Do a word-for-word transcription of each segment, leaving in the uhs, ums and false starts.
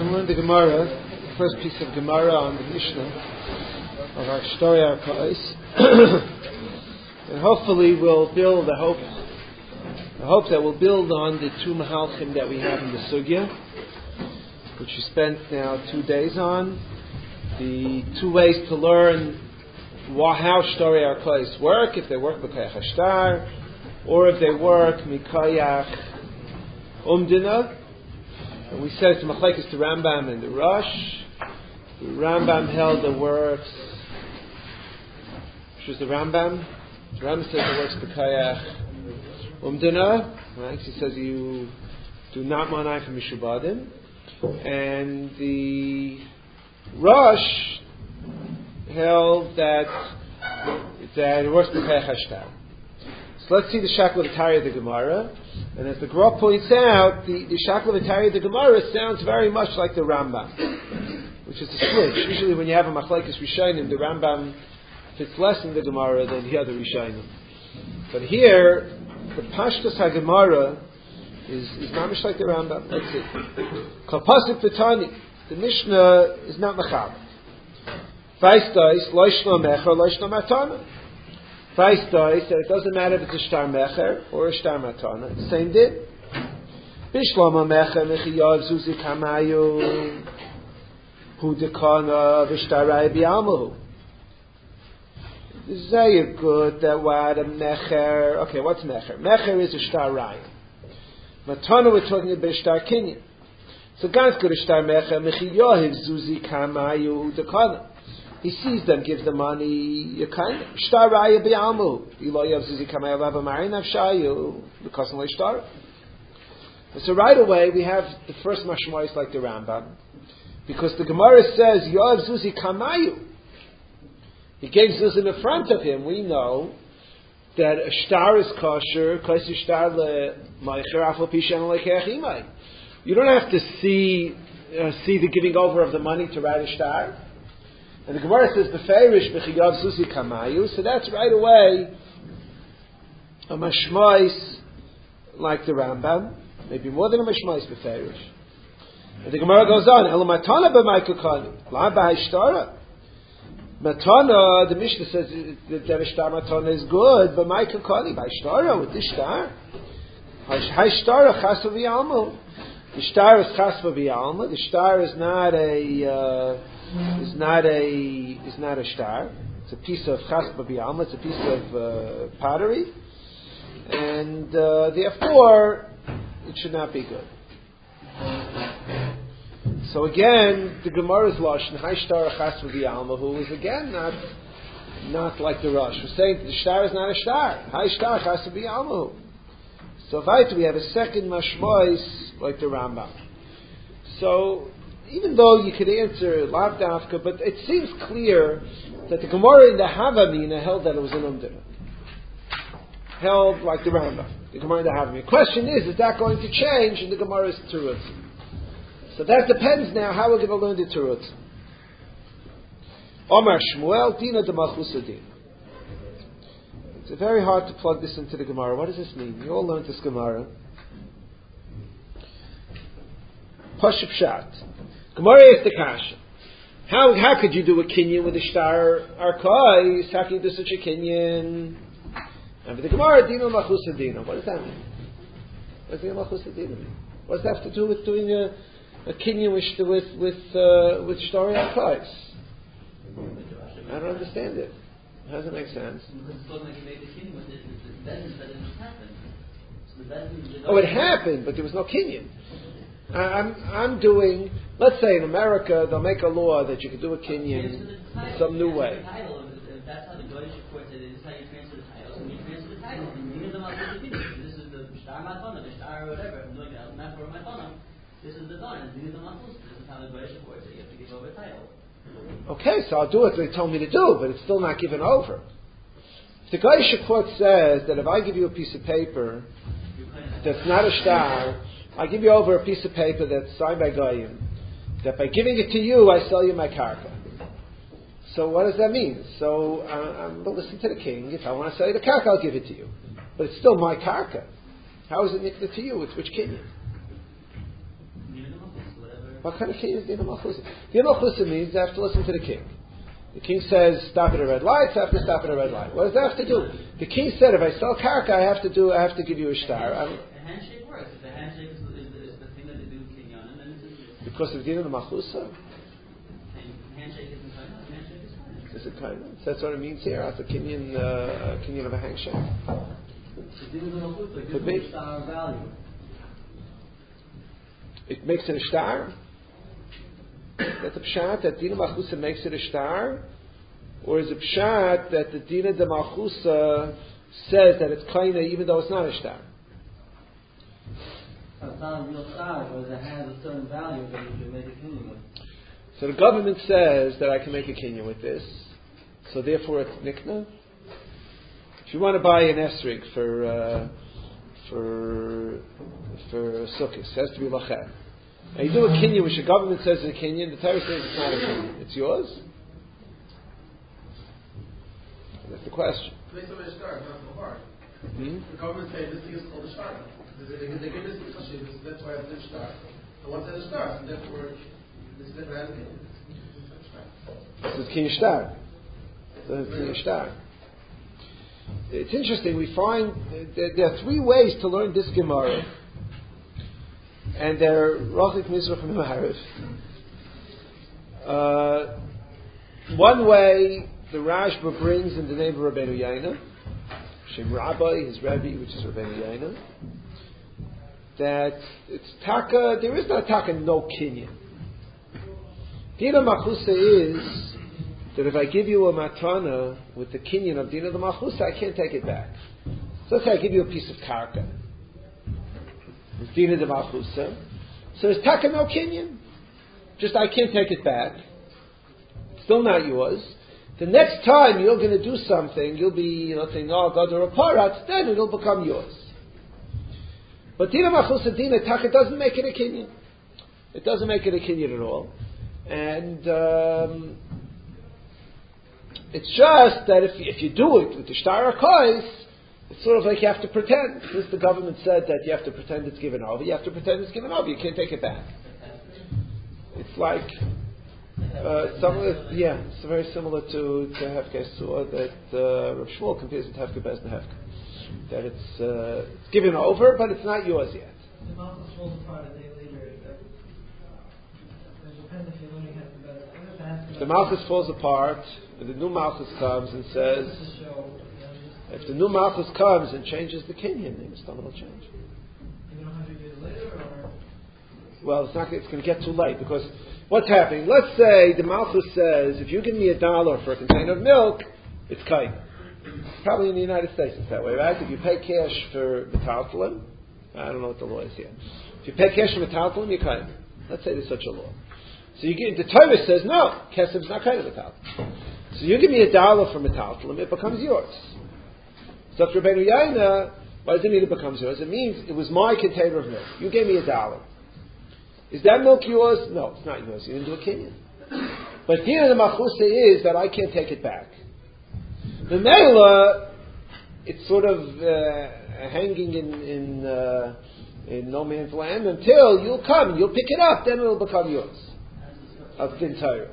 We'll learn the Gemara, the first piece of Gemara on the Mishnah of our story, our Kais. And hopefully we'll build, I hope, I hope that we'll build on the two Mahalchim that we have in the Sugya, which we spent now two days on. The two ways to learn how Shtori Arkais work, if they work B'Kayach Hashtar, or if they work Mikayach Umdina. And we said it's the Machlekes to Rambam and the Rosh. The Rambam held the works, which was the Rambam. The Rambam says it works B'Kayach Umdina. Right? He says you do not manai from Mishubadim. And the Rosh held that that it works B'Kayach Hashtar. So let's see the Shakla V'Tari of the Gemara. And as the Gra points out, the, the Shakla V'Tari of the Gemara sounds very much like the Rambam, which is a switch. Usually when you have a Machlekes Rishonim, the Rambam fits less in the Gemara than the other Rishonim. But here, the Pashtus HaGemara is, is not much like the Rambam. Let's see. Kol Pasuk V'Tani, the Mishnah is not Machab. Vaistais, Loishno Mecher, Loishno Matana. Vaistais, that it doesn't matter if it's a Shtar Mecher or a Shtar Matana. Same did. Bishlama Mecher, Mechiyav Zuzi Kamayu, Hudekana, Vishtarai Biamahu. This is very good that what a Mecher, okay, what's Mecher? Mecher is a Shtar Raya. Matana, we're talking about Shtar Kinyan. So God's good a Shtar Mecher, Mechiyav Zuzi Kamayu, Hudekana. He sees them, gives them money. You kind of shtar raya bi'amu. Iloyav zuzi kamei alav amayin avshayu because of shtar. So right away we have the first mashmois like the Rambam, because the Gemara says Yoav zuzi kamayu. He gave zuz in the front of him. We know that a shtar is kosher. Kosher shtar le ma'acher afal pishan lekeach imay. You don't have to see uh, see the giving over of the money to write a shtar. And the Gemara says, "Beferish b'chiyav susi kamayu." So that's right away a mashmois like the Rambam, maybe more than a mashmois beferish. And the Gemara goes on, "Elo matana b'maikukani, la b'haishtara." Matana, the Mishnah says that a shtar matana is good, but maikukani b'haishtara with this shtar. Haishtara chas v'yalma. The shtar is chas v'yalma. The shtar is not a uh, is not a is not a shtar. It's a piece of chaspa b'yalma. It's a piece of uh, pottery, and uh, therefore it should not be good. So again, the Gemara's lashon hay shtar chaspa b'yalma, who is again not not like the Rosh. We're saying the shtar is not a shtar. Hay shtar chaspa b'yalma. So right, we have a second mashmois like the Rambam. So even though you could answer lav dafka, but it seems clear that the Gemara in the Havamina held that it was an umdina. Held like the Rambam. The Gemara in the Havamina. The question is, is that going to change in the Gemara's Turutz? So that depends now how we're going to learn the Turutz. Omar Shmuel, Dina de Malchusadin. It's very hard to plug this into the Gemara. What does this mean? You all learned this Gemara. Pashup Shat. Gemara is the kasha. How how could you do a kinyan with a shtar arkais? How can you do such a kinyan? And with the Gemara, dino machus dino. What does that mean? What does dino machus dino mean? What does that have to do with doing a, a kinyan with with with uh, with shtar arkais? I don't understand it. How does it make sense? Oh, it happened, but there was no kinyan. I'm I'm doing. Let's say in America they'll make a law that you can do a kinyan some new way. That's how the Goyish court said it. This is how you transfer the title. So when you transfer the title, this is the shtar matana, the shtar or whatever. I'm doing that not for matana. This is the don. This is the matus. This is how the Goyish court said you have to give over a title. Okay, so I'll do what they told me to do, but it's still not given over. If the Goyish court says that if I give you a piece of paper that's not a shtar, I give you over a piece of paper that's signed by Goyim, that by giving it to you, I sell you my karka. So what does that mean? So uh, I'm going to listen to the king. If I want to sell you the karka, I'll give it to you. But it's still my karka. How is it nikta to you? It's which kinyan? What kind of kinyan is Dina Malchusa? Dina Malchusa means I have to listen to the king. The king says, stop at a red light, so I have to stop at a red light. What does that have to do? The king said, if I sell karka, I have to do, I have to give you a star. A handshake works. If the handshake is, is, is the thing that they do kinyan, then it's a, because of Dina Malchusa. Handshake isn't kind of, handshake is kind of. Is it kind of? That's what it means here. As a kinyan, uh, kinyan of a handshake. Could be. It makes it a star. That's a pshat that Dina Malchusa makes it a star, or is it pshat that the Dina de Malchusa says that it's kaina even though it's not a star? It's not a real star, but it has a certain value that you can make a kinyan with. So the government says that I can make a kinyan with this, so therefore it's nikna. If you want to buy an esrig for uh, for for sukkah, it has to be lachem. And you do a kinyan which the government says is a kinyan, the Torah says it's not a kinyan. It's yours? That's the question. Based on a star, not so hard. Hmm? The government says this thing is called a star. They, they, they give this chashiv, that's why it's a star. So what's a star? So therefore, this never has a kinyan. This is kinyan star. This is kinyan star. It's interesting, we find that there are three ways to learn this Gemara. And they're Rachik Mizrach and Ma'ariv. Uh, one way the Rashba brings in the name of Rabbeinu Yaina, Shem Rabbi, his Rabbi, which is Rabbeinu Yaina, that it's taka, there is not taka no kinyan. Dina Malchusa is that if I give you a matana with the kinyan of Dina the Malchusa, I can't take it back. So let's say I give you a piece of karka. It's Dina de Malchusa. So it's taka no kinyan. Just I can't take it back. Still not yours. The next time you're going to do something, you'll be, you know, saying, oh, God, or a parat, then it'll become yours. But Dina Malchusa, Dina taka doesn't make it a kinyan. It doesn't make it a kinyan at all. And um, it's just that if, if you do it with the shtar HaKois, it's sort of like you have to pretend. Since the government said that you have to pretend it's given over, you have to pretend it's given over. You can't take it back. It's like uh, some of it, yeah, it's very similar to to Hefke Suah that uh, Rav Shmuel compares it to Hefke Bez and Hefke. That it's uh, it's given over, but it's not yours yet. The Malchus falls apart a day later. It depends if you're learning Hefke Bez. The Malchus falls apart, and the new Malchus comes and says. If the new Malchus comes and changes the kinyan, then the stomach will change. Even a hundred years later, or? Well, it's not. It's going to get too late because what's happening? Let's say the Malchus says, if you give me a dollar for a container of milk, it's kain. Probably in the United States it's that way, right? If you pay cash for metaltalim, I don't know what the law is here. If you pay cash for metaltalim, you're kain. Let's say there's such a law. So you get, the Torah says no, kesef's not kain of metaltalim. So you give me a dollar for metaltalim, it becomes yours. So for Rabbeinu Yaina, what does it mean it becomes yours? It means it was my container of milk. You gave me a dollar. Is that milk yours? No, it's not yours. You didn't do a kinyan. But Dina de Malchusa is that I can't take it back. The Mela, it's sort of uh, hanging in in, uh, in no man's land until you'll come, you'll pick it up, then it'll become yours. Of Din Torah.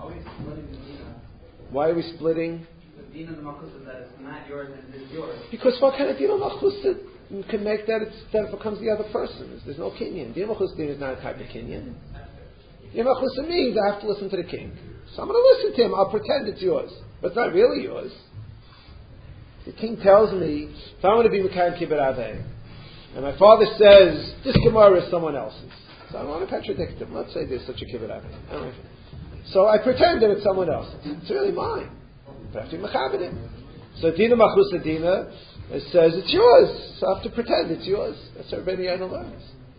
Why are we splitting? Dina de Malchusa that it's not yours and it's yours. Because what kind of Dina Malchusa can make that it's, that it becomes the other person's? There's no kinyan. Dina Malchusa is not a type of kinyan. Dina Malchusa means I have to listen to the king. So I'm going to listen to him. I'll pretend it's yours. But it's not really yours. The king tells me, if I want to be Mekayim Kibbut Avei, and my father says, this Gemara is someone else's. So I don't want to contradict him. Let's say there's such a Kibbut Avei. So I pretend that it's someone else's. It's really mine. I have to mechabed it. So Dina Malchusa Dina says it's yours. So I have to pretend it's yours. That's how Rabbeinu Yaina learns.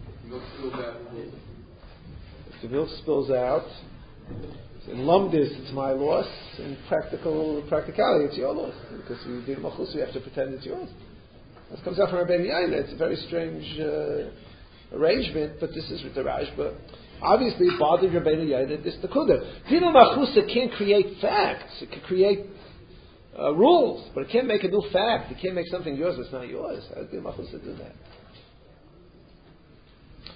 If the milk spills out, in lumdis it's my loss. In practical practicality, it's your loss because we Dina Malchusa, we have to pretend it's yours. This comes out from Rabbeinu Yaina. It's a very strange uh, arrangement, but this is with the Rashba. Obviously, it bothered Rabbeinu Yaina this Nakuda. Dina Malchusa can't create facts. It can create uh, rules, but it can't make a new fact. It can't make something yours that's not yours. How does Dina Malchusa do that?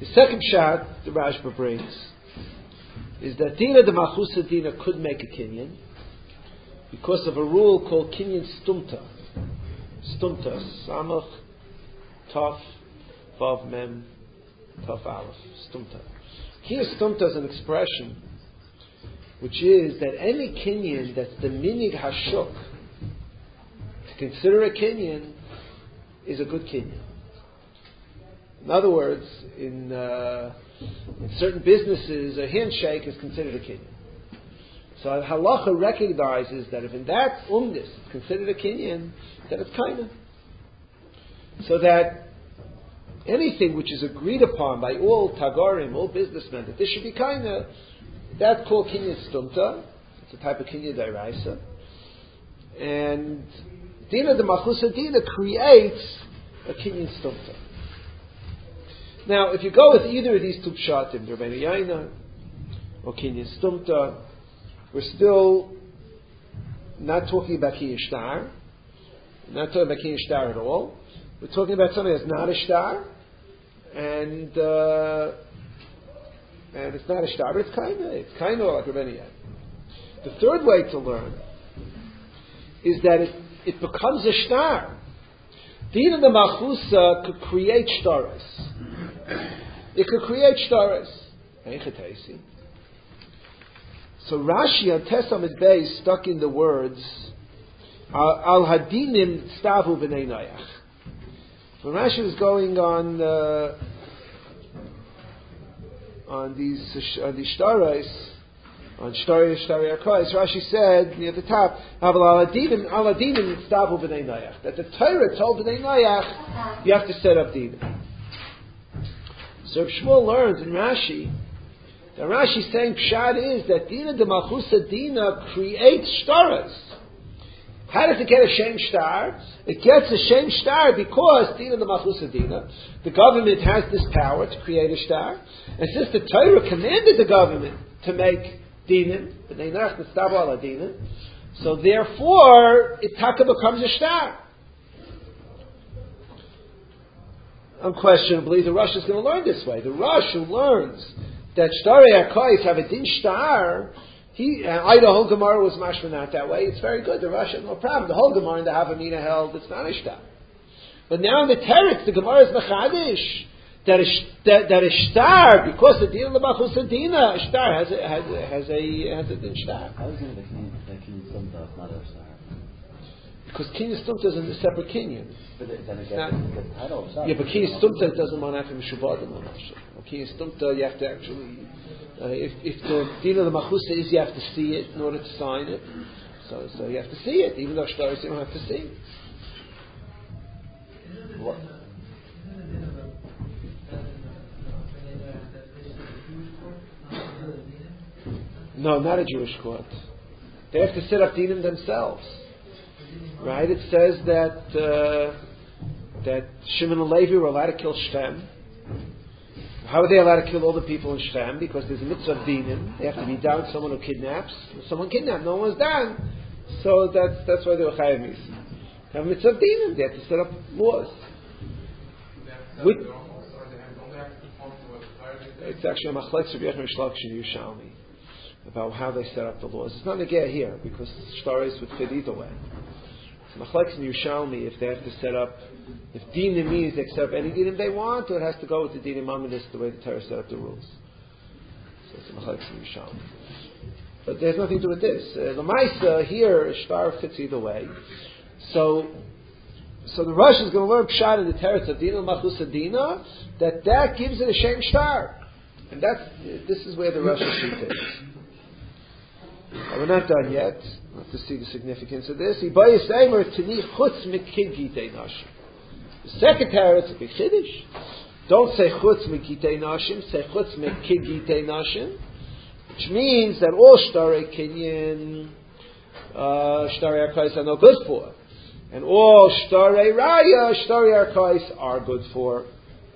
The second shot the Rashba brings is that Dina de Malchusa Dina could make a kinyan because of a rule called kinyan stumta. Stumta, Samach, Taf, Vav Mem, Taf Aleph, Stumta. Kinyan Stumta is an expression which is that any kinyan that's the minig hashuk, to consider a kinyan, is a good kinyan. In other words, in, uh, in certain businesses, a handshake is considered a kinyan. So halacha recognizes that if in that umnis it's considered a kinyan, then it's kaina. So that anything which is agreed upon by all tagarim, all businessmen, that this should be kaina, that's called kinyan stumta. It's a type of kinyan dairaisa. And Dina de Malchusa Dina creates a kinyan stumta. Now, if you go with either of these two pshatim, Rabbeinu Yaina or kinyan stumta, we're still not talking about kinyan shtar. We're not talking about kinyan shtar at all. We're talking about something that's not a shtar, and uh, and it's not a shtar, but it's kind of it's kind of like Rabbeinu Yaina. The third way to learn is that it, it becomes a shtar. Dina de Malchusa could create shtaras. It could create shtaras. So Rashi on Tesamid Bay stuck in the words Al Hadinim Stavu B'nei Noach. When Rashi was going on uh, on these on these shtaras, on shtaray shtaray arkais, Rashi said near the top Al Hadinim Al Hadinim Stavu B'nei Noach, that the Torah told B'nei Noach you have to set up dinim. So Shmuel learns in Rashi that Rashi is saying Pshat is that Dina de Malchusa Dina creates shtaras. How does it get a shem shtar? It gets a shem shtar because Dina de Malchusa Dina, the government has this power to create a shtar, and since the Torah commanded the government to make dinim, but they not to stop all dinim, so therefore it taka becomes a shtar. Unquestionably, the Rosh is going to learn this way. The Rosh who learns that Shtarei HaKois have a din shtar, he, uh, I, the whole Gemara was mashma not that way. It's very good. The Rosh has no problem. The whole Gemara in the Havamina held it's not a shtar. But now in the Teretz, the Gemara is mechadish that a, that, that a shtar, because the din of the Malchusa Dina, a shtar has a, has a, has a, has a din shtar. How is it that Kinyan Stumta is not a shtar? Because Kinyan Stumta is a separate Kinyan. But it, then it gets the title of shtar. Yeah, but Kinyan Stumta doesn't want to have Mishubadim on Hashem. Kinyan Stumta, you have to actually, uh, if, if the Din of the Malchusa is, you have to see it in order to sign it. So, so you have to see it, even though shtaris you don't have to see it. What? No, not a Jewish court. They have to set up dinim themselves. Right? It says that uh, that Shimon and Levi were allowed to kill Shechem. How are they allowed to kill all the people in Shechem? Because there's a mitzvah of dinim. They have to be down someone who kidnaps. Someone kidnapped, no one was down. So that's that's why they were chayav misa. They have a mitzvah of dinim. They have to set up laws. With, it's actually a machlekes of Yechon Shlach Shin Yerushalmi about how they set up the laws. It's not negay here because shtaris would fit either way. It's machlekes in Yerushalmi if they have to set up, if dinim means they set up any dinim they want, or it has to go with the dinim amadis the way the Torah set up the rules. So it's a machlekes in Yerushalmi. But there's nothing to do with this. Uh, the Maisa here, shtar fits either way. So. So the Rosh is going to learn pshat in the teretz of Dina Malchusa Dina that that gives it a shem shtar, and that's this is where the Rosh sheet is. But we're not done yet. We'll have to see the significance of this. The second teretz is a big chiddush. Don't say chutz mikitei nashim. Say chutz mikitei nashim, which means that all shtarei kinyan, uh, shtarei akais are no good for. And all shtarei raya, shtarei arkais are good for.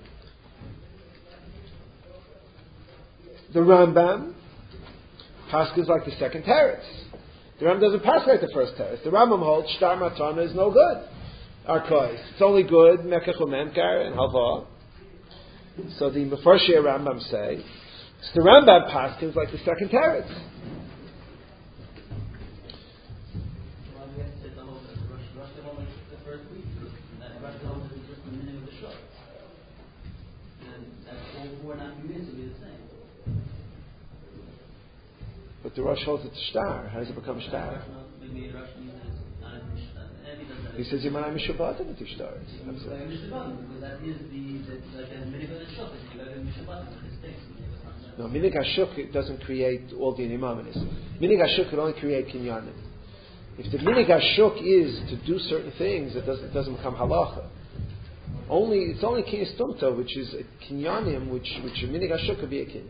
The Rambam paskins like the second teretz. The Rambam doesn't pass like the first teretz. The Rambam holds shtar matana is no good. Arkais. It's only good mekach umemkar and hava. So the Mefarshei Rambam say, so the Rambam paskins like the second teretz. Well, we have to say the whole the Rosh Rosh Hashanah is the first week, and that Rosh Hashanah is just the minute of the shul, and that's all four and a half minutes will be the same. But the Rosh holds it's star. How does it become star? Maybe Rosh means it's not a Mishnah. He says Yimanai Mishabatim with Ishtar. Because that is the, the like a minute of the shul. You got a Mishabatim with his things. No, Minig HaShuk doesn't create all the Imaminis. Minig HaShuk can only create Kinyanim. If the Minig HaShuk is to do certain things, it doesn't, it doesn't become Halacha. Only, it's only Kinyas Tumta, which is a Kinyanim, which, which a Minig HaShuk could be a Kinyan.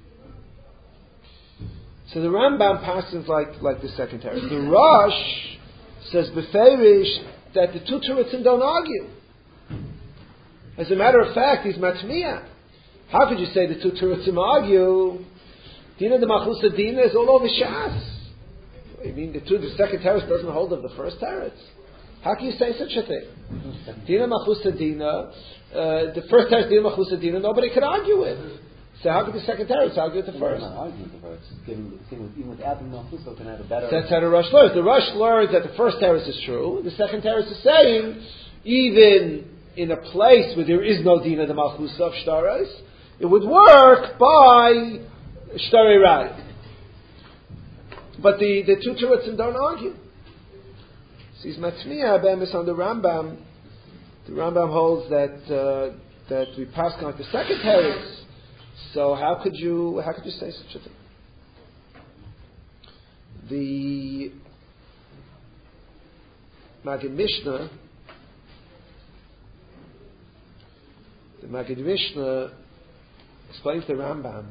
So the Rambam passes like, like the second teretz. The Rosh says Beferish that the two Teretzim don't argue. As a matter of fact, he's Matmiyah. How could you say the two Teretzim argue? Dina de Machusa Dina is all over Shas. I mean, the two, the second teretz doesn't hold of the first teretz. How can you say such a thing? Dina Machusa Dina, uh, the first teretz Dina Machusa Dina, nobody could argue with. So how could the second teretz argue with the first? Not argue with the first. Given, even without the Machusa, can have a better. That's how the Rosh learns. The Rosh learns that the first teretz is true. The second teretz is saying, even in a place where there is no Dina de Malchusa of Shtaros, it would work by Shtarei Rai. But the, the two Teretzim don't argue. So he's Matzmiya Bemis on the Rambam. The Rambam holds that uh, that we pass on like the second teretz. So how could you how could you say such a thing? The Maggid Mishnah, the Maggid Mishnah explains the Rambam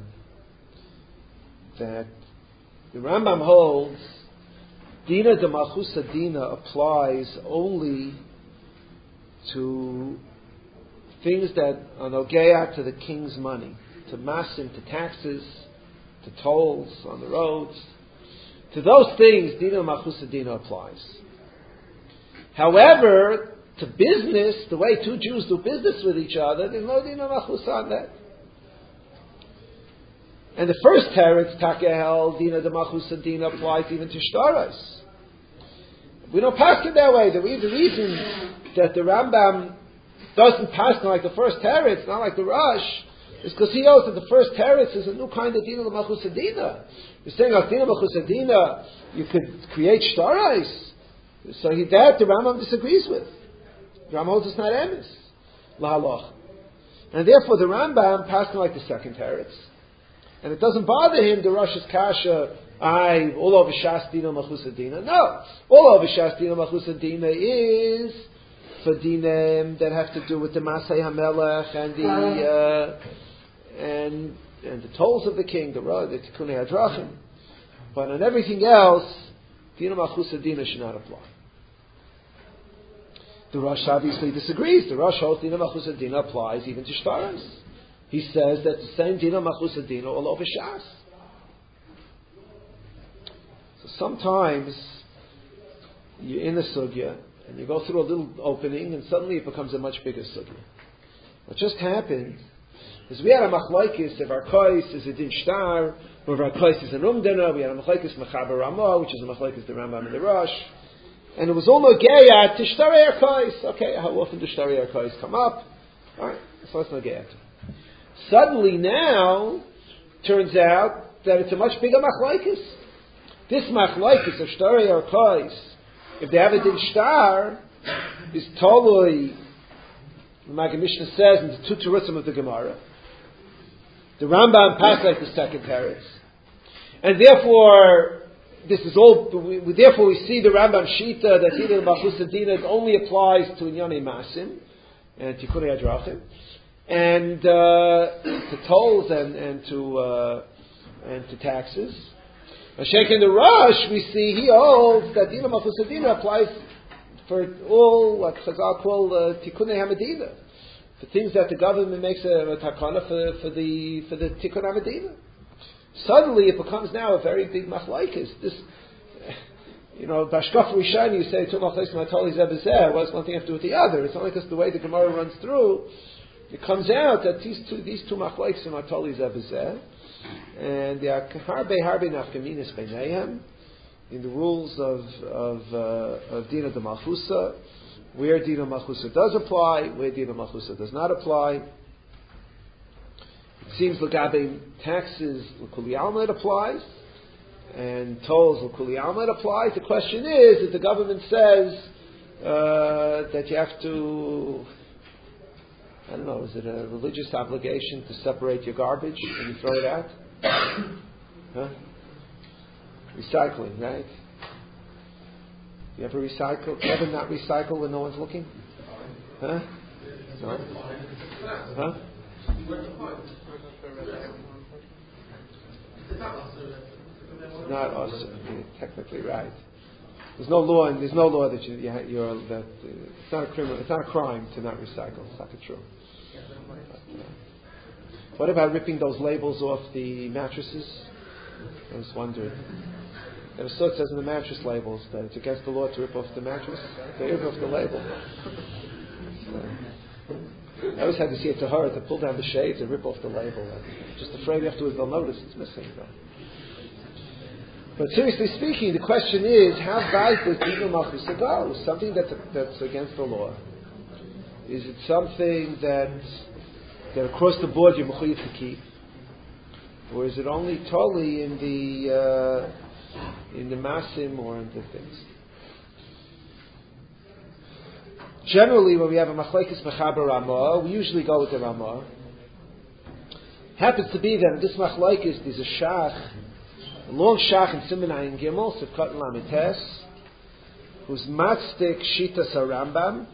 that the Rambam holds Dina de Malchusa Dina applies only to things that are nogeya to the king's money, to masim, to taxes, to tolls on the roads. To those things, Dina Malchusa Dina applies. However, to business, the way two Jews do business with each other, there's no Dina Malchusa on that. And the first teretz, Takehel, Dina de Malchusa Dina applies even to Shtaros. We don't pass it that way. The, the reason that the Rambam doesn't pass it like the first teretz, not like the Rosh, is because he knows that the first teretz is a new kind of Dina de Malchusa Dina. You're saying like Dina Malchusa Dina, you could create Shtaros. So he, that the Rambam disagrees with. The Rambam holds it's not emes, lahaloch, and therefore the Rambam passed like the second teretz, and it doesn't bother him the Rosh's kasha. I all over Shas Dina Malchusa Dina. No, all over Shas Dina Malchusa Dina is for dinim that have to do with the Masay Hamelech and the uh, and and the tolls of the king, the the Tikkunei Hadrachim. But on everything else, Dina Malchusa Dina should not apply. The Rosh obviously disagrees. The Rosh holds Dina Malchusa Dina applies even to Shtaros. He says that the same Dina Malchusa Dina all over Shas. So sometimes you're in a sugya and you go through a little opening and suddenly it becomes a much bigger sugya. What just happened is we had a machlokes if our kois is a din shtar, or if our kois is an umdana. We had a machlokes mechaber ramah, which is a machlokes the Rambam and the Rosh. And it was all nogeya to shtarei kois. Okay, how often do shtarei kois come up? All right, so it's nogeya. Suddenly now, turns out that it's a much bigger machlokes. This machlokes of shtarei kois, if they have a din shtar, is totally, the Maggid Mishnah says in the two terutzim of the Gemara. The Rambam passed like the second teretz, and therefore this is all. We, therefore, we see the Rambam Shita that Dina Malchusa Dina only applies to Inyonei Masim and Tikkunei Hadrachim, and uh, to tolls and and to uh, and to taxes. Mashiach in the Rosh, we see he holds that Dina Malchusa Dina applies for all what Chazal call uh, Tikkunei Hamadina, for things that the government makes a, a takana for, for the for the Tikkun Hamadina. Suddenly, it becomes now a very big machlokes. This, you know, Bashkaf Rishani, you say two machlokes matoli zebezeh. What's one thing have to do with the other? It's only because the way the Gemara runs through it comes out that these two these two machlokes are totally zeh, and they are harbe harbe nafkaminas beinayim in the rules of of uh, of Dina de Malchusa, where Dina Malchusa does apply, where Dina Malchusa does not apply. It seems Lagabe taxes L'Kuli Alma it applies, and tolls L'Kuli Alma it applies. The question is, if the government says uh, that you have to, I don't know, is it a religious obligation to separate your garbage when you throw it out? Huh? Recycling, right? You ever recycle? You ever not recycle when no one's looking? Huh? No? Huh? It's not us. You're technically right. There's no law, and there's no law that you, you're that. Uh, it's not a criminal. It's not a crime to not recycle. It's not true. But, uh, what about ripping those labels off the mattresses? I was wondering. There so it says in the mattress labels that it's against the law to rip off the mattress. They rip off the label. So, I always had to see it to her to pull down the shades and rip off the label. I'm just afraid afterwards they'll notice it's missing. Though. But seriously speaking, the question is, how weit does Dina Malchusa go? Something that's that's against the law. Is it something that that across the board you're mechuyev to keep, or is it only totally in the uh, in the masim or in the things? Generally, when we have a machlekes mechaber Ramah, we usually go with the Ramah. Happens to be that in this machlekes there's a shach, a long shach in Siman Ayin Gimel, Sivkat and Lamites, who's matzdik shitas Rambam,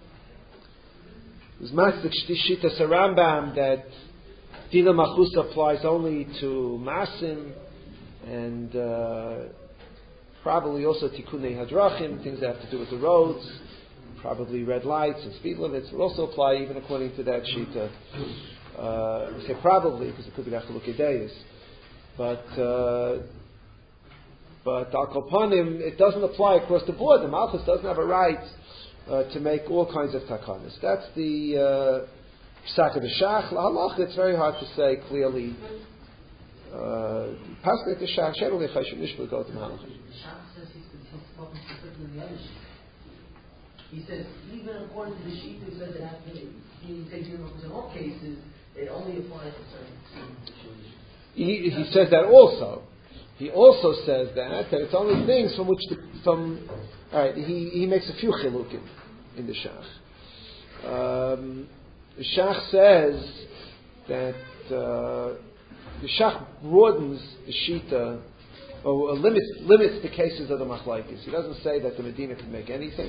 who's matzdik shitas Rambam that Dina Malchusa applies only to masim and uh, probably also tikunei hadrachim, things that have to do with the roads, probably red lights and speed limits will also apply even according to that shita. Uh, we say probably because it could be nachalukei deis, but uh, but al kol panim it doesn't apply across the board. The Malchus doesn't have a right uh, to make all kinds of takanas. That's the psak of the shach. Lahalach, it's very hard to say clearly. Pasuk the shach shelu lechayshim nishbul go to Malchus. Shach says he's, he's talking specifically the other sheet. He says, even according to the sheet who says it has to be, he takes in all cases, it only applies to certain situations. He, he says that also. He also says that, that it's only things from which the, from, alright, he, he makes a few chilukim in the Shach. Um, the Shach says that, uh, the Shach broadens the Shita, or limits, limits the cases of the Machlaikis. He doesn't say that the Medina can make anything.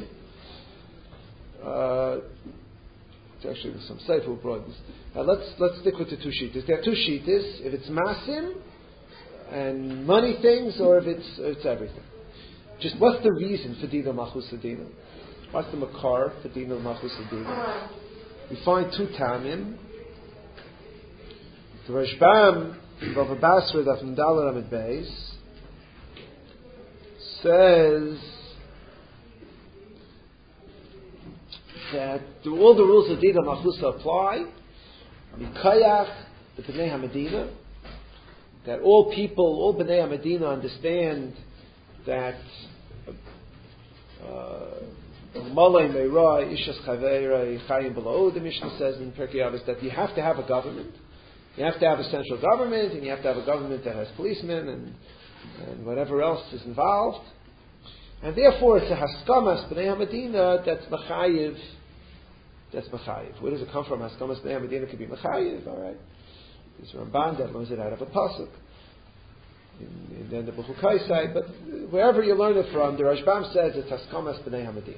Uh, it's actually with some sefer broadens. Now let's let's stick with the two shitas. There are two shitas. If it's masim and money things, or if it's or it's everything. Just what's the reason for Dina Malchusa Dina? What's the makar for Dina Malchusa Dina? We find two tamim. The Rashbam Bava Basra Daf Nidal Amid Beis says that all the rules of Dina Malchusa apply, Mikayach, the Bnei HaMedina, that all people, all Bnei HaMedina understand that Malay Meirah, Ishas Chaveira, Chayim Below, the Mishnah says in Pirkei Avos that you have to have a government, you have to have a central government, and you have to have a government that has policemen and, and whatever else is involved. And therefore, it's a haskamas b'nei HaMedina that's mechayiv. That's mechayiv. Where does it come from? Haskamas b'nei HaMedina could be mechayiv. All right. There's Ramban that learns it out of a pasuk. And then the Bechukai side, but wherever you learn it from, the Rashbam says it's haskamas b'nei HaMedina.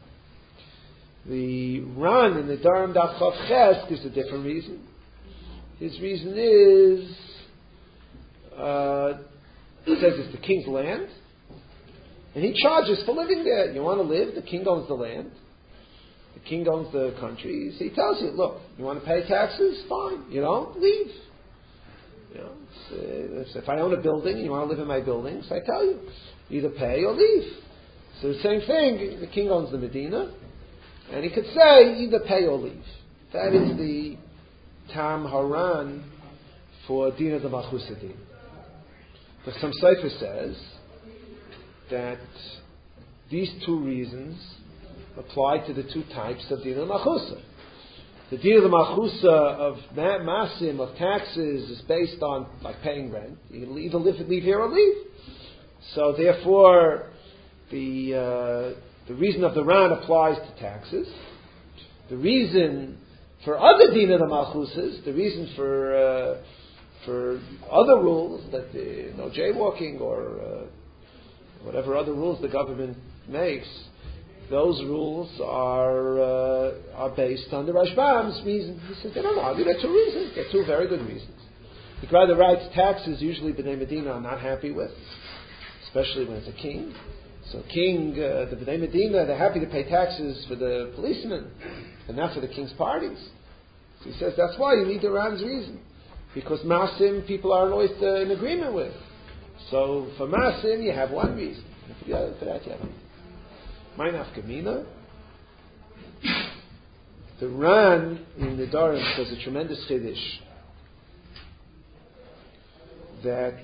The Ran in the Dharam Daf Chav Ches gives a different reason. His reason is uh, it says it's the king's land. And he charges for living there. You want to live? The king owns the land. The king owns the country. So he tells you, look, you want to pay taxes? Fine. You don't? Leave. You know, it's, uh, if I own a building and you want to live in my building, so I tell you, either pay or leave. So the same thing, the king owns the Medina, and he could say, either pay or leave. That is the Tam Haran for Dina de Malchus Din. The Chassam Sofer says that these two reasons apply to the two types of Dina de Malchus. The Dina de Malchus of Masim, of taxes, is based on like paying rent. You can either live, leave here or leave. So therefore, the uh, the reason of the Ran applies to taxes. The reason for other Dina de Malchuses, the reason for uh, for other rules, that uh, no jaywalking or uh, whatever other rules the government makes, those rules are uh, are based on the Rashbam's reason. He says they don't argue. There are two reasons. There are two very good reasons. The guy that writes taxes, usually B'nai Medina, are not happy with, especially when it's a king. So king, uh, the B'nai Medina, they're happy to pay taxes for the policemen and not for the king's parties. So he says that's why you need the Ran's reason. Because Masim, people aren't always uh, in agreement with. So for Masim, you have one reason. And for the other, for that, you have another. My nafkamina. The Ran in the Dorim does a tremendous chiddush that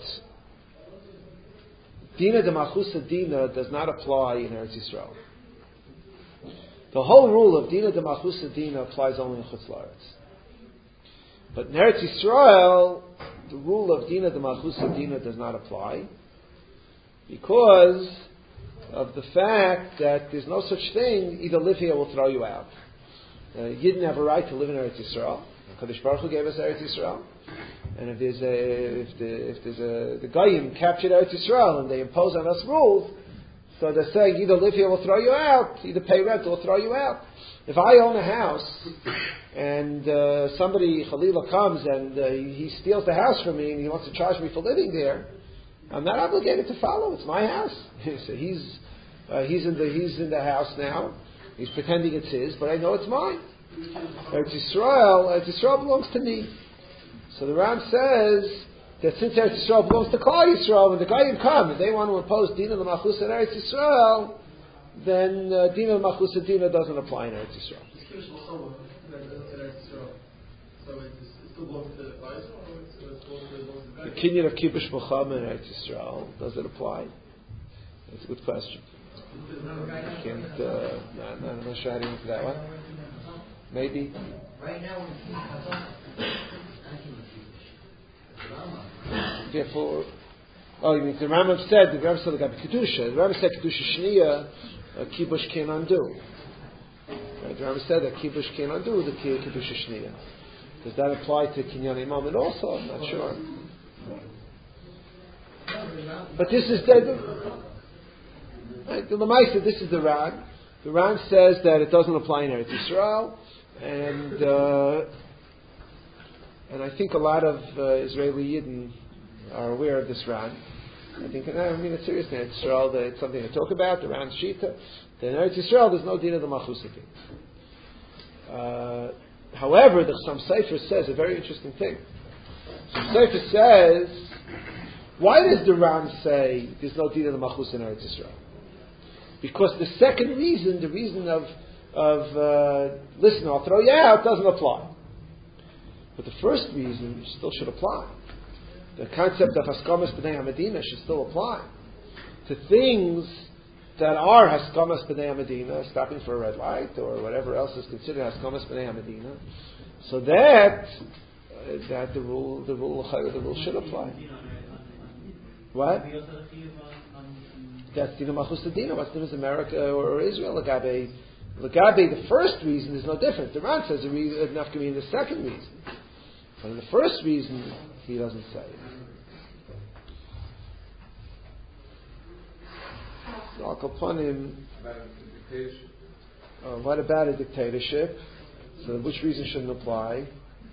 Dina de Malchus Dina does not apply in Eretz Yisrael. The whole rule of Dina de Malchus Dina applies only in Chutz La'aretz. But in Eretz Yisrael, the rule of Dina de Malchus Dina does not apply because of the fact that there's no such thing, either live here or we'll throw you out. Uh, you didn't have a right to live in Eretz Yisrael. Kadosh Baruch Hu gave us Eretz Yisrael. And if there's a, if, the, if there's a, the Goyim captured Eretz Yisrael and they impose on us rules, so they're saying either live here or we'll throw you out, either pay rent or we'll throw you out. If I own a house and uh, somebody, Khalila, comes and uh, he steals the house from me and he wants to charge me for living there, I'm not obligated to follow. It's my house. So he's uh, he's in the he's in the house now. He's pretending it's his, but I know it's mine. Eretz Yisrael, Eretz Yisrael belongs to me. So the Ram says that since Eretz Yisrael belongs to Klal Yisrael, when the Goyim come and they want to impose Dina de Malchus in Eretz Yisrael, then uh, Dina de Malchus Dina doesn't apply in Eretz Yisrael. So it still belongs to Klal Yisrael, or it belongs to the The Kinyan of Kibush Milchama in Eretz Yisrael, does it apply? That's a good question. I can't, uh, no, I'm not sure how to answer that one. Maybe. Right now, Therefore, oh, you mean the Rambam said, the Rambam said the Kedusha. The Rambam said Kedusha Shniya, a Kibush can't undo. Right? The Rambam said that Kibush can't undo the Kedusha Shniya. Does that apply to Kinyan Imam also? I'm not sure. But this is the, right, the Lamaisa, this is the Ran. The Ran says that it doesn't apply in Eretz Yisrael, and uh, and I think a lot of uh, Israeli Yidden are aware of this Ran. I think, I mean, it's serious in Eretz Yisrael, that it's something to talk about, the Ran Shita. That in Eretz Yisrael, there's no Dina de Malchus uh However, the Chassam Sofer says a very interesting thing. Chassam Sofer says, why does the Ran say there's no Dina de Malchus in Eretz Yisrael? Because the second reason, the reason of, of uh, listen, I'll throw you out, doesn't apply. But the first reason still should apply. The concept of Haskamas B'nai HaMedina should still apply to things that are Haskamas B'nai HaMedina, stopping for a red light or whatever else is considered Haskamas B'nai HaMedina, so that uh, that the rule, the rule, the rule should apply. What? That's Dina Malchus Dina. What's the difference, America or, or Israel? Lagabe, Lagabe, the first reason is no different. The Ran says the reason enough can mean the second reason, but in the first reason he doesn't say it. Al Kaponim. Uh, what about a dictatorship? So which reason shouldn't apply?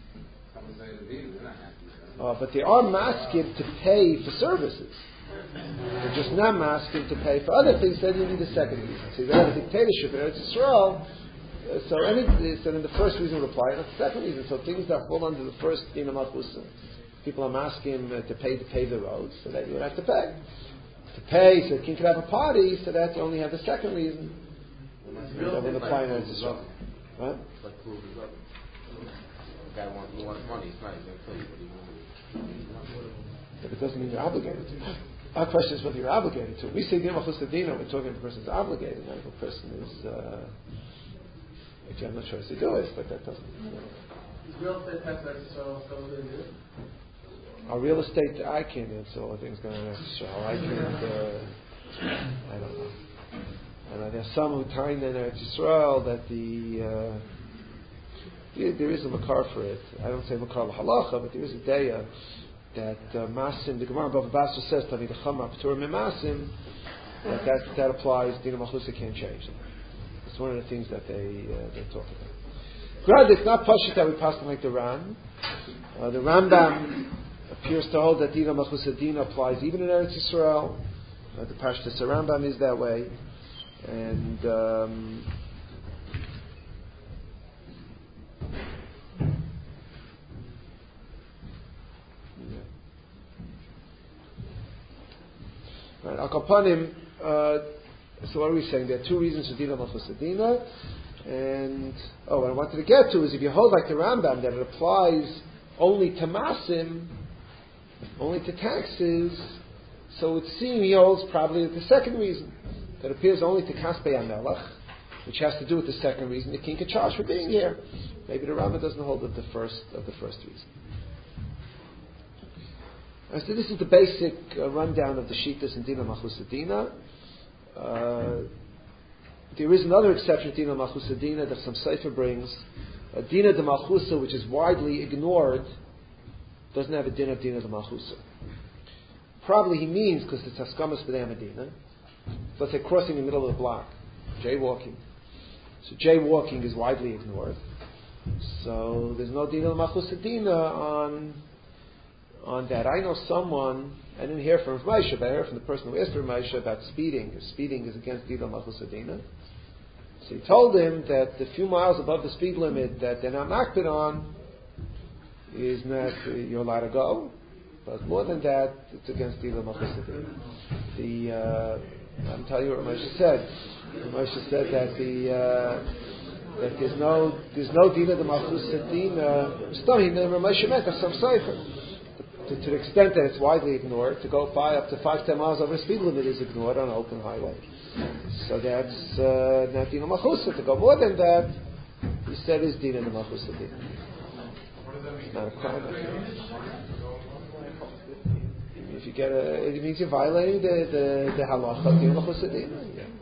Uh, but they are masking to pay for services. They're just not masking to pay for other things. Then you need a second reason. So you have a dictatorship in Eretz Yisrael. Uh, so any, so then the first reason would apply, and the second reason. So things that fall under the first Dina Malchus, people are masking uh, to pay to pay the roads, so that you would have to pay. To pay, so the king could have a party, so that you only have the second reason. That would apply in Eretz Yisrael. What? guy wants, he wants money, it's not, he's going to kill you, but he won't. But it doesn't mean you're obligated to. Our question is whether you're obligated to. We say Dina Malchus Adina, we're talking if a person's obligated, not if a person is, uh, actually I'm not sure how to do it, but that doesn't. Is real estate tax so someone going to do it? Our real estate, I can't answer all the things going on in Israel. I can't, uh, I don't know. And uh, there's some who tie in Eretz Yisrael that the, uh, yeah, there is a makar for it. I don't say makar l'halacha, but there is a daya that uh, masim, the Gemara Bava Basra says, Tamid Chama P'tur Masim, that, that that applies, Dina Malchusa can't change it. It's one of the things that they uh, they talk about. Granted, it's not pashut that we pass them like the Ran. Uh, the Rambam appears to hold that Dina Malchusa Dina applies even in Eretz Yisrael. Uh, the Pashtus Rambam is that way. And um, yeah. Right, Al Kapanim, uh, so what are we saying? There are two reasons for Dina Malchus Adina. And, oh, what I wanted to get to is if you hold like the Rambam that it applies only to Masim, only to taxes, so it seems he holds probably the second reason. That appears only to Kaspei HaMelech, which has to do with the second reason the king could charge for being here. Maybe the Rambam doesn't hold of the first of the first reason. Right, so this is the basic uh, rundown of the Shittas in Dina Malchus Adina. Uh, there is another exception to Dina Malchus Adina that some Sefer brings. Uh, Dina de Malchusa, which is widely ignored, doesn't have a din of Dina de Malchusa. Probably he means because it's Haskamas B'nei Medina. So let's say crossing the middle of the block, jaywalking. So jaywalking is widely ignored. So there's no Dina Malchus Adina on on that. I know someone, I didn't hear from Moshe, but I heard from the person who asked for Moshe about speeding. If speeding is against Dina Malchus Adina. So he told him that the few miles above the speed limit that they're not makpid on is not, uh, you're allowed to go. But more than that, it's against Dina Malchus Adina. The uh, I'm telling you what Moshe said. Moshe said that the uh, that there's no there's no Dina de Malchus Adina. Studying the Moshe meant some cipher. To, to the extent that it's widely ignored, to go by up to five ten miles over the speed limit is ignored on an open highway. So that's uh, not Dina Malchus. To go more than that, he said is Dina de Malchus Adina. It's not a crime. If you get a, it means you're violating the the, the halacha of Dina Malchus Adina.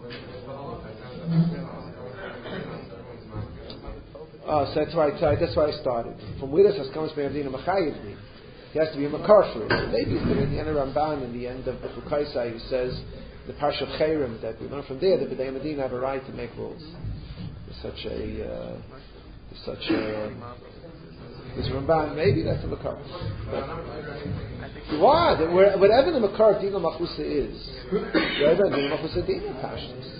Oh, so that's why I, that's why I started. From where does Haskamas B'nei Dina Machayivni? He has to be a makar for it. Maybe it's in the end of Ramban, in the end of the Fukaisai, who says the Parsha of Chayrim that we learn from there that B'nai Medina have a right to make rules. There's such a uh, there's such a there's Ramban. Maybe that's a makar. Why? Whatever the makar of Dina Malchusa is, whatever Dina Malchusa Dina pashtus.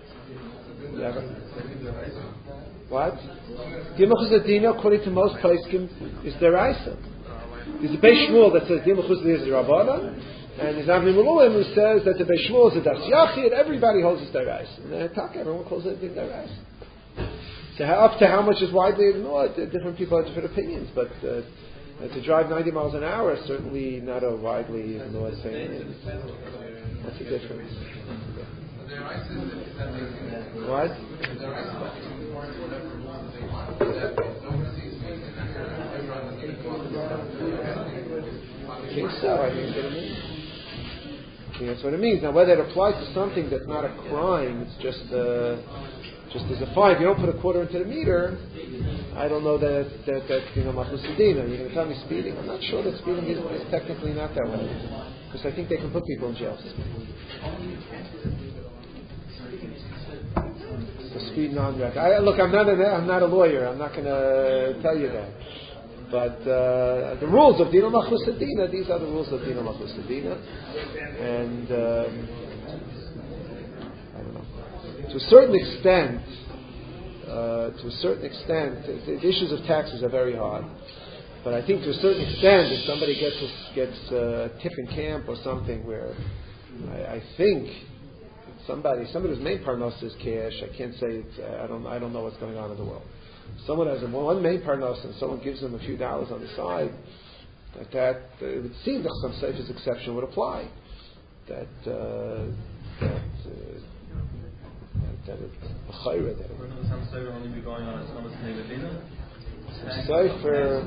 What? Dina Malchusa Dina, according to most poskim, is deraisa. There's a Beis Shmuel that says Dina Malchusa Dina is Rabbana, and there's Avnei Meluim who says that the Beis Shmuel is a Das Yachid. Everybody holds it deraisa. And then Taka, everyone calls it deraisa. So up to how much is widely ignored, different people have different opinions, but. Uh, Uh, to drive ninety miles an hour is certainly not a widely ignored thing. What's the difference? What? I think so. I think that's what it means. I think that's what it means. Now, whether it applies to something that's not a crime, it's just uh, just as a fine. If you don't put a quarter into the meter, I don't know that that that's you know Malchus Adina. You're going to tell me speeding? I'm not sure that speeding is, is technically not that way, because I think they can put people in jail. So speed non-rec. I, look, I'm not a, I'm not a lawyer. I'm not going to tell you that. But uh, the rules of Dina Malchus Adina, these are the rules of Dina Malchus Adina, and um, I don't know. To a certain extent. Uh, to a certain extent, the, the issues of taxes are very hard. But I think to a certain extent, if somebody gets a, gets a tiffin camp or something where I, I think somebody somebody who's main parnos is cash, I can't say it's, I don't I don't know what's going on in the world. someone has a one main parnos and someone gives them a few dollars on the side, that that uh, it would seem that some safest exception would apply. That uh, that uh, that it's a chayra there. Wouldn't some sefer only be going on as someone's name of dinner? Sefer.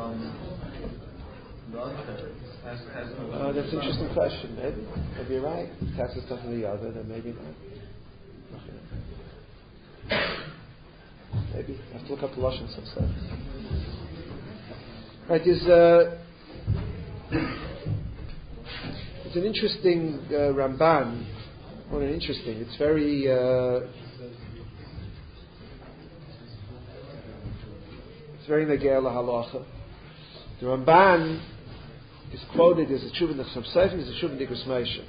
Uh, that's an interesting question. Maybe, maybe you're right. Tax is something or the other, then maybe not. Maybe I have to look up the lashon some stuff. Right, there's uh, it's an interesting uh, Ramban. Well, interesting. It's very. Uh, it's very negei lahalacha. The Ramban is quoted as a tshuva nechsam sefer, as a tshuva nikras Moshe.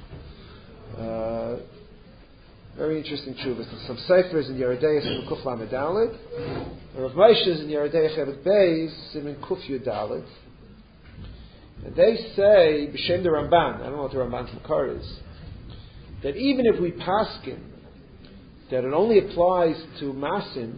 Uh, Very interesting tshuva. Some sefer is in Yeridei Simin Kuf Lamed Daled. Rav Moshe is in Yeridei Chevet Beis Simin Kuf Yud Daled. And they say b'shem the Ramban. I don't know what the Ramban's makar is. That even if we paskin that it only applies to masin,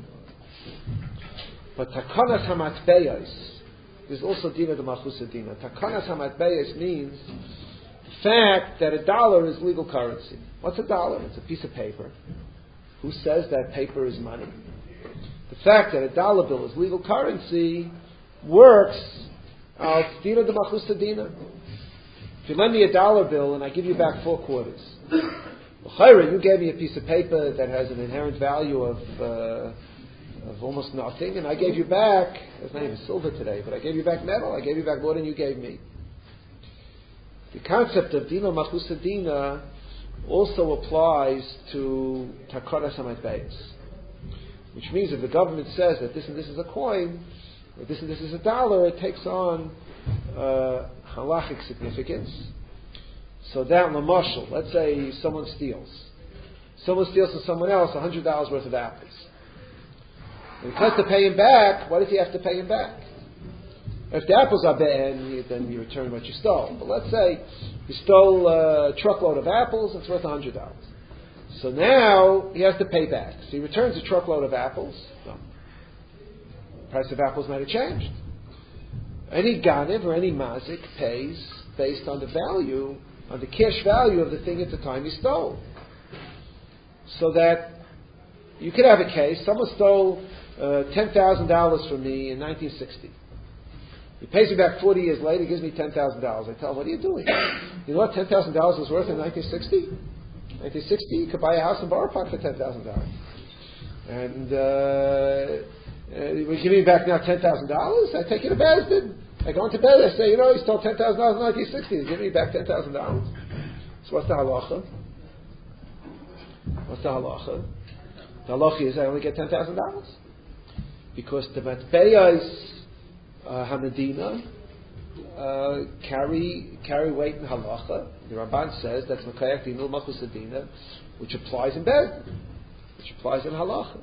but takanas hamatbeyos, there's also dina de malchusa dina. Takanas hamatbeyos means the fact that a dollar is legal currency. What's a dollar? It's a piece of paper. Who says that paper is money? The fact that a dollar bill is legal currency works al dina de malchusa dina. If you lend me a dollar bill and I give you back four quarters, well, you gave me a piece of paper that has an inherent value of uh, of almost nothing, and I gave you back, it's not even silver today, but I gave you back metal, I gave you back more than you gave me. The concept of dina malchusa dina also applies to takanas hamatbeyos, which means if the government says that this and this is a coin, or this and this is a dollar, it takes on uh, halachic significance. So that lamashal, let's say someone steals. Someone steals from someone else one hundred dollars worth of apples. And because to pay him back, what if you have to pay him back? If the apples are bad, then you return what you stole. But let's say you stole a truckload of apples, it's worth one hundred dollars. So now he has to pay back. So he returns a truckload of apples. No. The price of apples might have changed. Any ganiv or any mazik pays based on the value, on the cash value of the thing at the time he stole. So that you could have a case, someone stole uh, ten thousand dollars from me in nineteen sixty. He pays me back forty years later, he gives me ten thousand dollars. I tell him, what are you doing? You know what ten thousand dollars was worth in nineteen sixty? nineteen sixty, you could buy a house in Borough Park for ten thousand dollars. And uh, uh, you give me back now ten thousand dollars? I take you to Bezdin. I go into bed, I say, you know, he stole ten thousand dollars in nineteen sixty, he's giving me back ten thousand dollars. So what's the halacha? What's the halacha? The halacha is I only get ten thousand dollars. Because the matbeyos uh, Hamadina uh, carry carry weight in halacha. The Ramban says that's Mekayak Dinul Malchus Adina, which applies in Bezdin, which applies in halacha.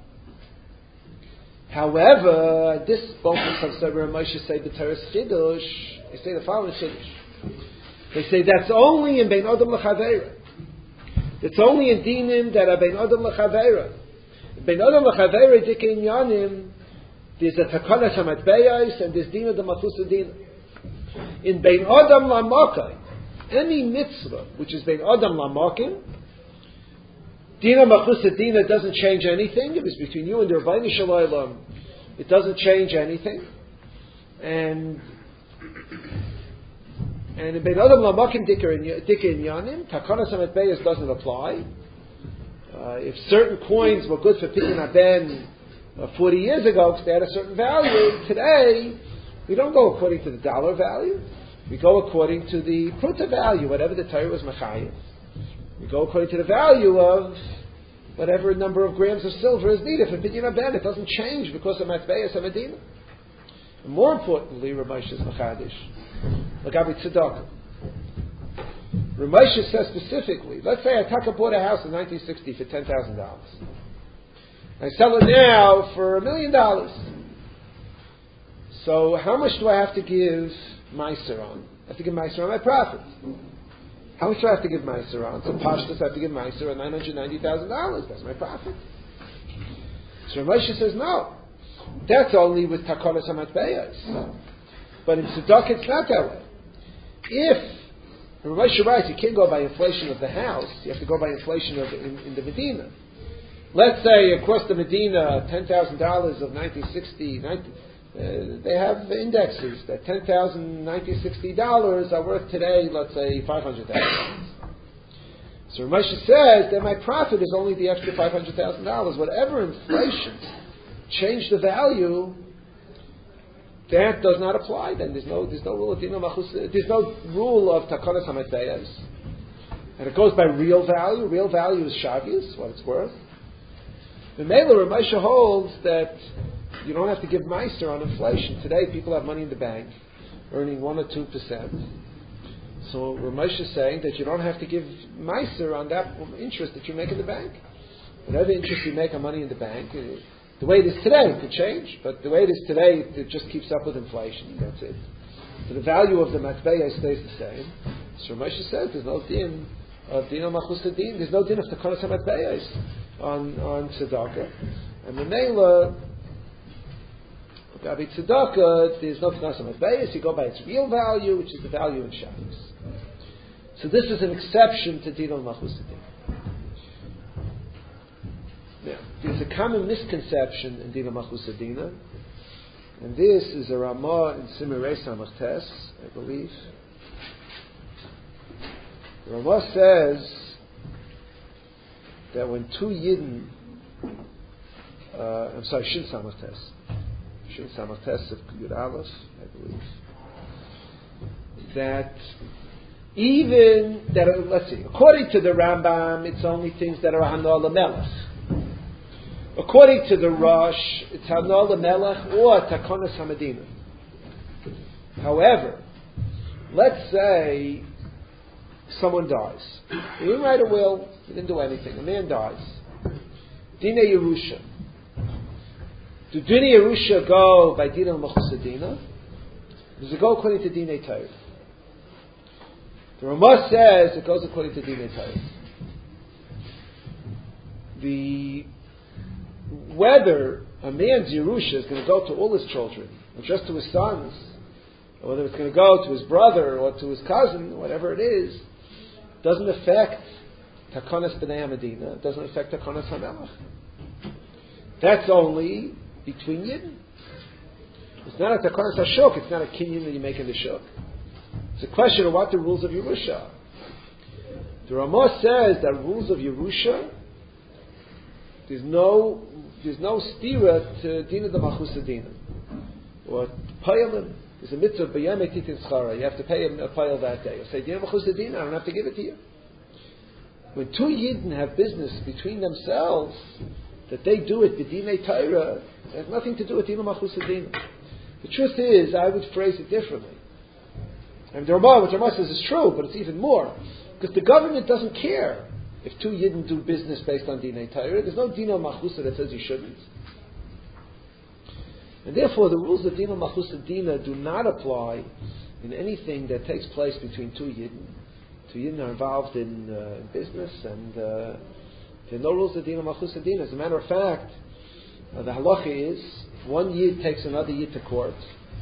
However, this both of Sabra and Moshe say the Teres Chidush, they say the following Chidush. They say that's only in Bein Adam L'Chaveira. It's only in Dinim that are Bein Adam L'Chaveira. Bein Adam L'Chaveira Dikin Yanim, there's a Takanas HaMatbeyos and there's Dina the Malchus Dina. In Bein Adam L'Makai, any mitzvah which is Bein Adam L'Makim, Dina Malchus Dina doesn't change anything. It was between you and the Rabbeinu Shalom. It doesn't change anything. And and in Bein Adam L'Makim Dikar in Yanim, Takanas HaMatbeyos doesn't apply. Uh, if certain coins were good for picking a ben uh, forty years ago because they had a certain value, today we don't go according to the dollar value. We go according to the pruta value, whatever the Torah was machayev. We go according to the value of whatever number of grams of silver is needed for pidyon ben. It doesn't change because of matbeyas hamadina. And more importantly, Ramosha's machadish, Lagabi tzedakah. Ramosha says specifically, let's say Ataka bought a house in nineteen sixty for ten thousand dollars. I sell it now for a million dollars. So how much do I have to give Meiser on? I have to give Meiser on my profit. How much do I have to give Meiser on? So Pashtus I have to give Meiser on nine hundred ninety thousand dollars. That's my profit. So Ramosha says no. That's only with takonas hamatbeyas. But in tzedakah, it's not that way. If Rav Moshe writes, you can't go by inflation of the house, you have to go by inflation of in, in the Medina. Let's say across the Medina, ten thousand dollars of nineteen sixty, nineteen, uh, they have indexes that ten thousand nineteen sixty dollars are worth today, let's say, five hundred thousand dollars. So Rav Moshe says that my profit is only the extra five hundred thousand dollars. Whatever inflation changed the value, that does not apply. Then there's no there's no rule of dina machus. There's no rule of takonas hamatbeyas, and it goes by real value. Real value is shavius, what it's worth. The Meiler Rav Moshe holds that you don't have to give meiser on inflation. Today, people have money in the bank, earning one or two percent. So Rav Moshe is saying that you don't have to give meiser on that interest that you make in the bank. Whatever interest you make on money in the bank, the way it is today, it could change, but the way it is today, it just keeps up with inflation. That's it. So the value of the matbeya stays the same. So Rav Moshe says there's no din of din of machus din. There's no din of takonas hamatbeyas on on tzedakah, and the meila gabi tzedakah. There's no takonas hamatbeyas. You go by its real value, which is the value in shabbos. So this is an exception to din of machus din. Now, there's a common misconception in Dina Machus Adina, and this is a Ramah in Simirei Samach Tes, I believe. The Ramah says that when two Yidden, uh, I'm sorry, Shin Samach Tes, Shin Samach Tes of Yud Aleph, I believe, that even, that, let's see, according to the Rambam, it's only things that are Hanal Melech. According to the Rosh, it's Hanal Melech or Takonas Hamadina. However, let's say someone dies. He didn't write a will, he didn't do anything. A man dies. Dina Yerusha. Do Dina Yerusha go by Dina Machus Adina? Does it go according to Dina Torah? The Ramah says it goes according to Dina Torah. The whether a man's Yerusha is going to go to all his children, or just to his sons, or whether it's going to go to his brother or to his cousin, whatever it is, doesn't affect Takonas B'nai Medina, doesn't affect Takonas HaMelech. That's only between Yidden. It's not a Takonas HaShuk, it's not a kinyan that you make in the Shuk. It's a question of what the rules of Yerusha are. The Ramah says that rules of Yerusha, there's no there's no stira to Dina de Machus Adina. Or Payalim. There's a mitzvah, B'yamei Titin Schara. You have to pay a payal that day. You say, Dina Machus Adina, I don't have to give it to you. When two Yidden have business between themselves, that they do it, B'dinei Torah, it has nothing to do with Dina Machus Adina. The truth is, I would phrase it differently. And the Ramah, what the Ramah says is true, but it's even more. Because the government doesn't care if two Yidden do business based on Dinei Torah. There's no Dina Machusa that says you shouldn't. And therefore, the rules of Dina Machusa Dina do not apply in anything that takes place between two Yidden. Two Yidden are involved in, uh, in business, and uh, there are no rules of Dina Machusa Dina. As a matter of fact, uh, the halacha is, if one Yid takes another Yid to court,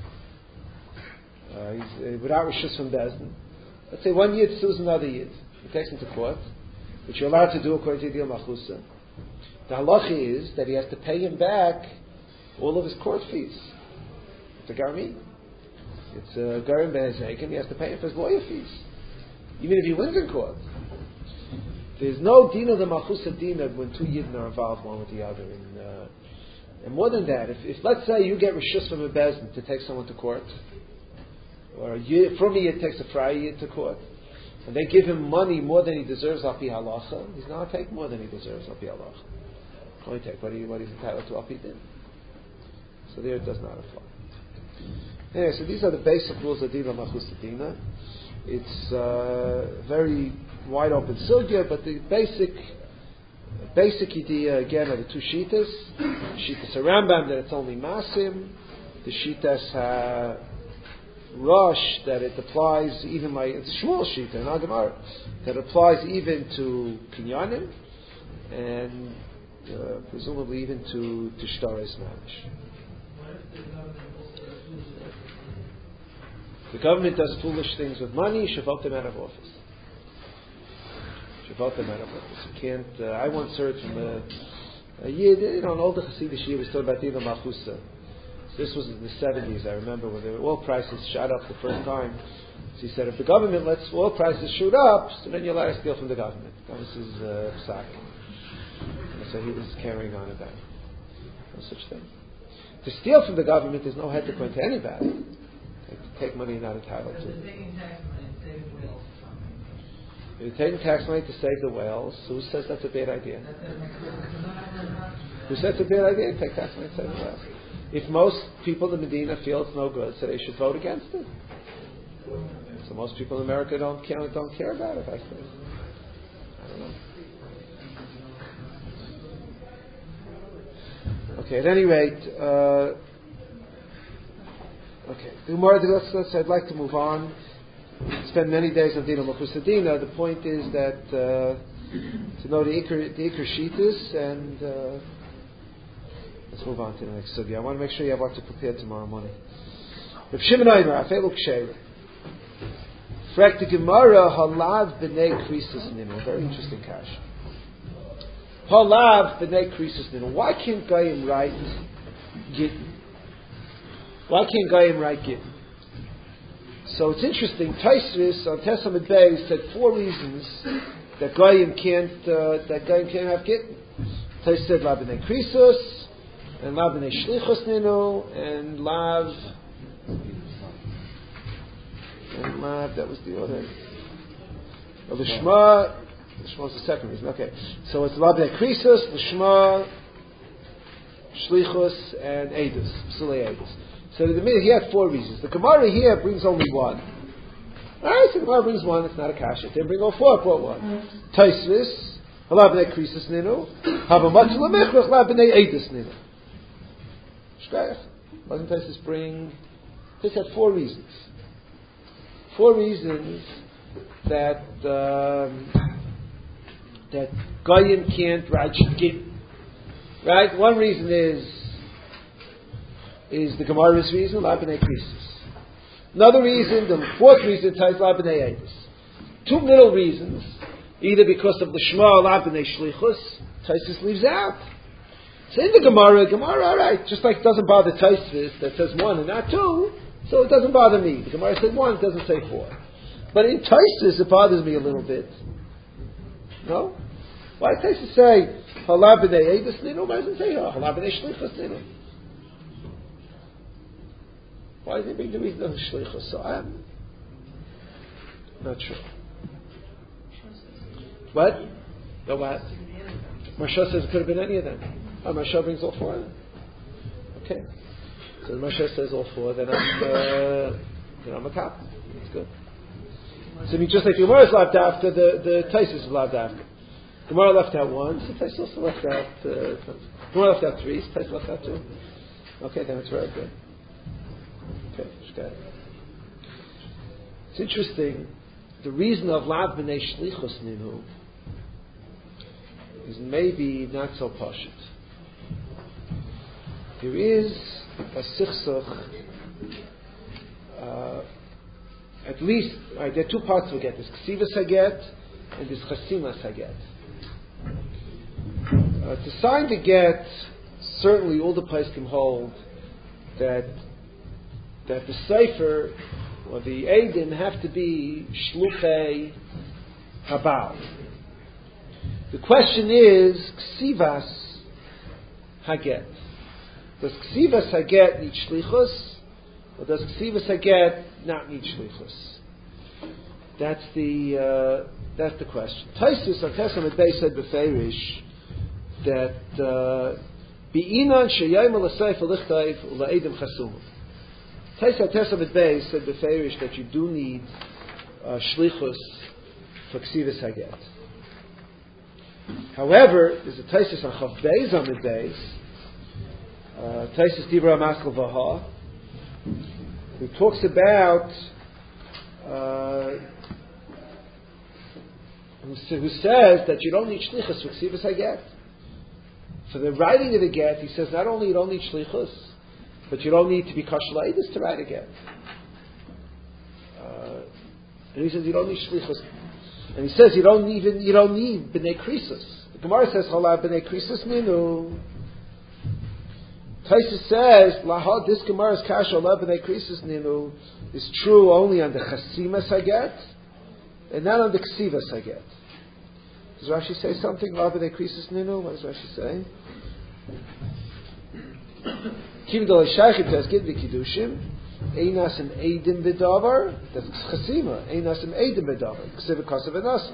uh, he's, uh, without rishus from Bezdin, let's say one Yid sues another Yid, he takes him to court, which you're allowed to do according to Dina Machusa. The halacha is that he has to pay him back all of his court fees. It's a garmi. It's a garim be'ezek, and he has to pay him for his lawyer fees, even if he wins in court. There's no dina the machusa dina when two yidden are involved one with the other. And, uh, and more than that, if, if let's say you get rishus from a bezdin to take someone to court, or you, from a yid takes a friar yid to court, and they give him money more than he deserves al pi halacha, he's not take more than he deserves al pi halacha. Only take what, he, what he's entitled to al pi din. So there it does not apply. Anyway, so these are the basic rules of Dina Machus Dina. It's uh, very wide open sugya, but the basic basic idea again are the two shitas. Shitas Rambam that it's only masim. The shitas uh, Rosh that it applies even like it's a Shmuel shita in Agamar that applies even to kinyanim and uh, presumably even to to shtaris mamish. The government does foolish things with money, you should vote them out of office. You should vote them out of office. You can't, uh, I once heard from a, a year, you know, an older Hasidic year was talking about Dina Malchusa. This was in the seventies, I remember, when the oil prices shot up the first time. So he said, if the government lets oil prices shoot up, so then you're allowed to steal from the government. This is uh, psak. So he was carrying on about it. No such thing. To steal from the government, there's no head to point to anybody. To take money you're not entitled to. They're taking tax money to save the whales. You're taking tax money to save the whales. Who says that's a bad idea? Who says it's a bad idea to take tax money to save the whales? If most people in Medina feel it's no good, so they should vote against it. So most people in America don't care, don't care about it, I think. I don't know. Okay, at any rate, uh, okay, let's, let's, I'd like to move on. Spend many days on Dina Malchusa Dina. The point is that uh, to know the Iker, the Iker Shitas, and uh, let's move on to the next sugya. I want to make sure you have what to prepare tomorrow morning. Rav Shimon Omer, Afelu Ksheira. Frek the Gemara, Halav b'nei Krisus Ninu. Very interesting kash. Halav b'nei Krisus Ninu. Why can't Goyim write Gittin? Why can't Goyim write Gittin? So it's interesting. Taisvis on Testament Bay said four reasons that Goyim can't uh, that Goyim can't have Gittin. Tais said Lav b'nei Krisus, and Lav b'nei Shlichus Ninu, and Lav. And Lav, that was the other. Well, the Shema, the Shema was the second reason. Okay, so it's Lav b'nei Krisus, the Shema, Shlichus, and Eidus, Psulei Eidus. So the minute he had four reasons. The Gemara here brings only one. Alright, so the Gemara brings one, it's not a kasha. They bring all four, brought one. Taisvis, Lav b'nei Krisus Ninu, Havamatz Lamechlech, Lav b'nei Eidus Ninu. Shkayach. Wasn't Taisvis bring? This had four reasons. Four reasons that um, that Goyim can't write Gittin. Right? One reason is is the Gemara's reason, La b'nei Krisus. Another reason, the fourth reason, ties La b'nei Eidus. Two middle reasons, either because of the Shema or La b'nei Shlichus, Taisus leaves out. So in the Gemara, Gemara, alright, just like it doesn't bother Taisus that says one and not two, so it doesn't bother me. The Gemara said one, it doesn't say four. But in Taisus, it bothers me a little bit. No? Why does Taisus say, Hala b'nei Eidus Ninu? Why doesn't it say, Hala b'nei Shlichus Ninu? Why did he bring the reason of Shlichus? So I'm not sure. What? No, what? Marsha says it could have been any of them. Oh, Marsha brings all four of them. Okay. So Marsha says all four, then I'm, uh, then I'm a cop. That's good. So I mean, just like the Gemara is left after, the, the Taisus is left after. Gemara left out one, so Taisus also left out, uh, Gemara left out three, so Taisus left out two. Okay, then it's very good. Okay, it's interesting. The reason of Lav b'nei Shlichus Ninu is maybe not so pashut. There is a sichsach, uh, at least, right, there are two parts to get. There's Ksivas Haget and there's Chasimas Haget. Uh, to sign the get, certainly all the place can hold that that the Sefer or the Eidim have to be Shluchei Habal. The question is, Ksivas Haget. Does Ksivas Haget need Shlichus, or does Ksivas Haget not need Shlichus? That's the uh, that's the question. Taisus on Testament Bay said beferish that Bi'inan sheyayim l'sefer lichtayv u'la'edim chasum. Taisus Testament Bay said beferish that you do need uh, Shlichus for Ksivas Haget. However, there's a Taisus on Chav Beis on the Beis. Taisus Dibra Maskal Vaha, who talks about uh, who, who says that you don't need shlichus for ksivas haget. For the writing of the get, he says not only you don't need shlichus, but you don't need to be kashal eidus to write a get. And he says you don't need shlichus. And he says you don't even you don't need b'nei krisus. The Gemara says halav b'nei krisus ninu. Taisus says lahad this Gemara's kasha halav b'nei krisus ninu is true only on the chasimas haget and not on the ksivas haget. Does Rashi say something? Halav b'nei krisus ninu. What does Rashi say? Kivdol shaychim says gid v'kidushim. Einas and Eidim B'davar, that's Chasima. Einas and Eidim B'davar, Ksiva Kasav and Nasim.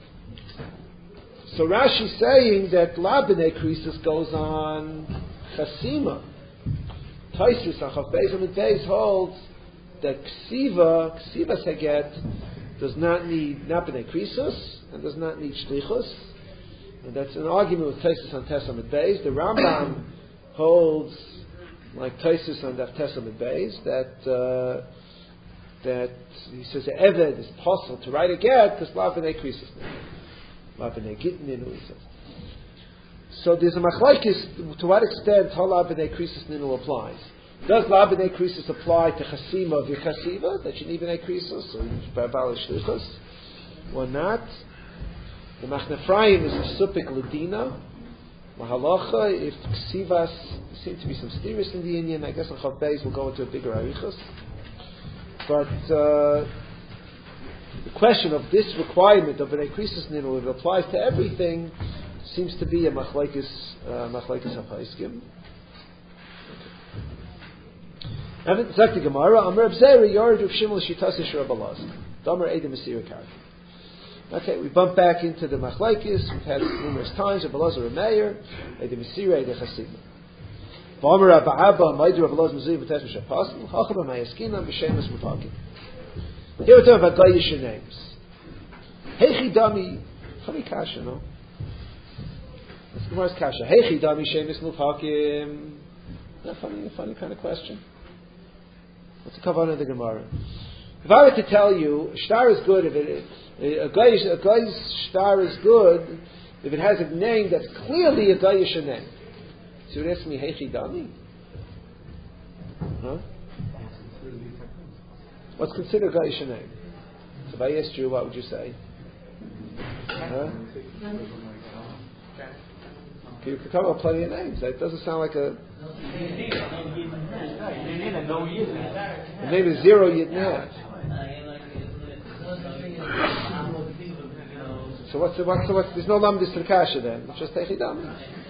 So Rashi saying that La B'nei Krisus goes on Chasima. Taisus Achav Beis and Beis holds that Ksiva, Ksiva Saget, does not need not B'nei Krisus and does not need Shlichus. And that's an argument with Taisus on Tesam and Beis. The Rambam holds like Taisus on Daf Tesam and Beis, that uh, that he says the Eved is possible to write a get because La B'nei Krisus, La B'nei Gittin, he says. So there's a machlokes to what extent La B'nei Krisus Ninu applies. Does La B'nei Krisus apply to Chasima v'Chasiva that you need B'nei Krisus or Ba'al Shlichus or not? The Machne Ephraim is a supik Ladina. Mahalacha, if Ksivas, there seem to be some steers in the Indian, I guess on Chav Beis will go into a bigger arichos. But uh, the question of this requirement of B'nei Krisus Ninu, if it applies to everything, seems to be a machlekes machlekes hapaiskim. And Zak the Gemara, Amar Abzeri Yard of Shimon Shitas Yisrael Damar Eidim Mesira Karka. Okay, we bump back into the machlekes. We've had numerous times of Elazar and Meir, Eidim Mesira, Eidim Chasima. V'Amar Abba Abba, Maidu of Elazar Mezui V'Tesh V'Shem Pasel, Hachaba Mayaskinam V'Shemus Mupakim. Here we're talking about Gayish names. Heichi Dami, funny kasha, no? That's the Gemara's kasha. Heichi Dami Shemus Mupakim. Not funny, a funny kind of question. What's the kavanah of the Gemara? If I were to tell you, shtar is good if it a guy's a guy's shtar is good if it has a name that's clearly a gayish name. So you ask me, Heichi Dami? Huh? What's considered a gayish name? So if I asked you, what would you say? Huh? You could come up with plenty of names. That doesn't sound like a. The name is Zero Yidneh. So what's the what's the what's there's no lamdis to the kasha then. It's just Heichi Dami.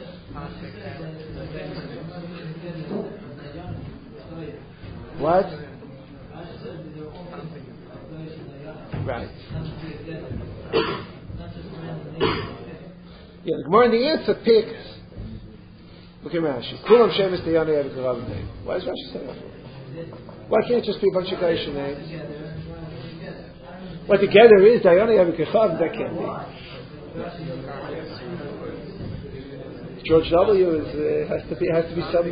What? Right. Yeah, the Gemara in the answer picks. Look at Rashi. Kulam Shemus Dayani Eved Karav name. Why does Rashi say that? Why can't it just be a bunch of Gaisha names? What together is Dayani Eved Karav? That can't be. George W. is uh, has to be has to be some.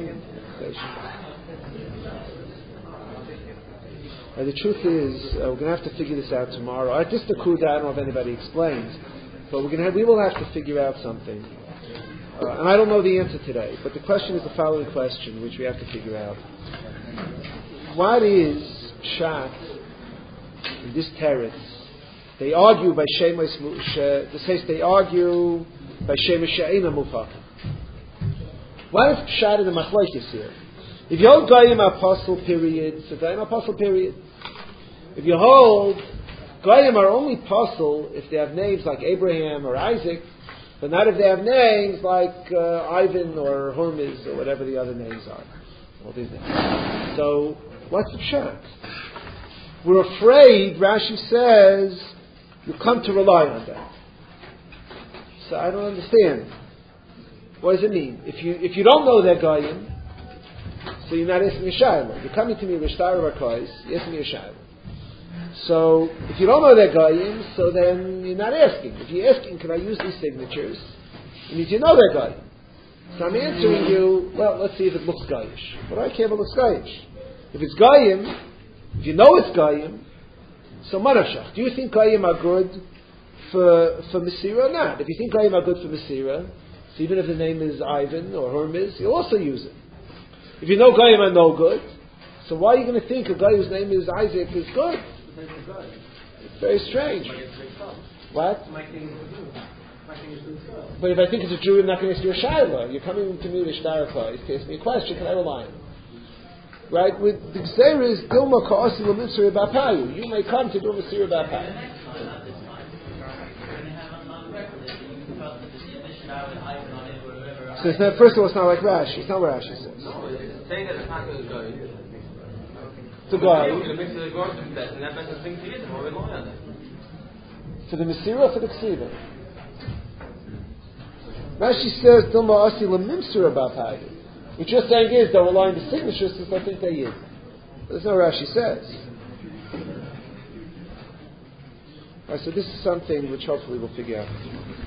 Uh, the truth is, uh, we're going to have to figure this out tomorrow. Uh, just the kuda, I don't know if anybody explains. But we're going to have, we will have to figure out something. Uh, and I don't know the answer today, but the question is the following question, which we have to figure out. What is Pshat in this teretz? They argue by Shemus, the says they argue by Shemus She'ena Mufakim. What is Pshat in the Machlokes here? If you hold Goyim Apostle period, so Goyim Apostle period. If you hold Goyim are only possible if they have names like Abraham or Isaac, but not if they have names like uh, Ivan or Hermes or whatever the other names are. All these names. So, what's the pshat? We're afraid, Rashi says, you come to rely on that. So I don't understand. What does it mean? If you if you don't know that Goyim, so you're not asking a shayla. You're coming to me with Shtar Rakais, you're asking me a shayla. So, if you don't know that Goyim, so then you're not asking. If you're asking, can I use these signatures? It means you know that Goyim. So I'm answering you, well, let's see if it looks Goyish. What do I care if it looks Goyish? If it's Goyim, if you know it's Goyim, so Manashach. Do you think Goyim are good for for Mesira or not? If you think Goyim are good for Mesira, so even if the name is Ivan or Hermes, you'll also use it. If you know Goyim are no good, so why are you going to think a guy whose name is Isaac is good? Very strange. What? My king is the Jew. My king is the Jew. But if I think it's a Jew, I'm not going to ask you a shayla. You're coming to me with shtarcha. He's asking me a question. Can I rely on him? Right? With the Gzeir is Dilma Ka'asi L'Mitzur B'Apayu. You may come to do a Mitzur B'Apayu. So it's not, first of all, it's not like Rashi. It's not what Rashi says. No, it's saying that it's not going to go. It's a guy. For the Mesira or for the Ksiva? Rashi says, Dilma Asi L'Mimsura B'Apayu. What you're saying is they're relying on the signatures since I think they is. That's not what Rashi says. Alright, so this is something which hopefully we'll figure out.